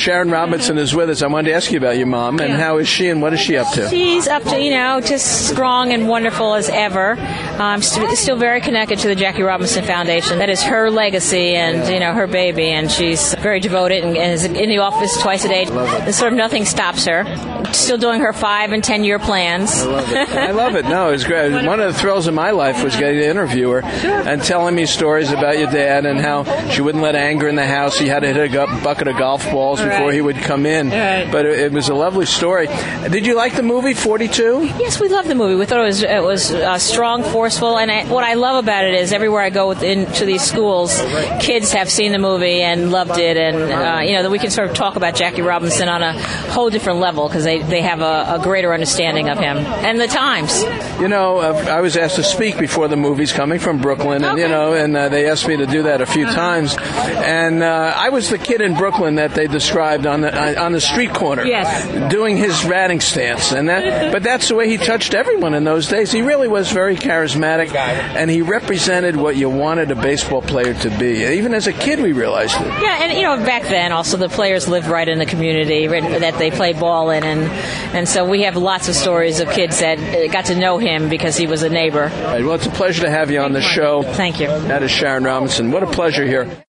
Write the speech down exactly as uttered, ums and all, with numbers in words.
Sharon Robinson is with us. I wanted to ask you about your mom, and how is she, and what is she up to? She's up to, you know, just strong and wonderful as ever. Um, st- still very connected to the Jackie Robinson Foundation. That is her legacy and, you know, her baby, and she's very devoted and, and is in the office twice a day. And sort of nothing stops her. Still doing her five and ten year plans. I love it. I love it. No, it's great. One of the thrills of my life was getting to interview her and telling me stories about your dad and how she wouldn't let anger in the house. He had to hit a gu- bucket of golf balls before right. he would come in. Right. But it, it was a lovely story. Did you like the movie forty-two? Yes, we loved the movie. We thought it was it was uh, strong, forceful, and I, what I love about it is everywhere I go within, to these schools, kids have seen the movie and loved it, and uh, you know that we can sort of talk about Jackie Robinson on a whole different level because they, they have a, a greater understanding of him and the times. You know, uh, I was asked to speak before the movie's coming from Brooklyn, and okay. you know, and uh, they asked me to do that a few times, and uh, I was the kid in Brooklyn that they described on the uh, on the street corner, yes. doing his ratting stance, and that. But that's the way he touched everyone in those days. He really was very charismatic, and he represented what you wanted a baseball player to be. Even as a kid, we realized it. Yeah, and you know, back then also the players lived right in the community that they played ball in, and and so we have lots of stories of kids that got to know him because he was a neighbor. All right, well, it's a pleasure to have you on the show. Thank you. That is Sharon Robinson. What a pleasure here.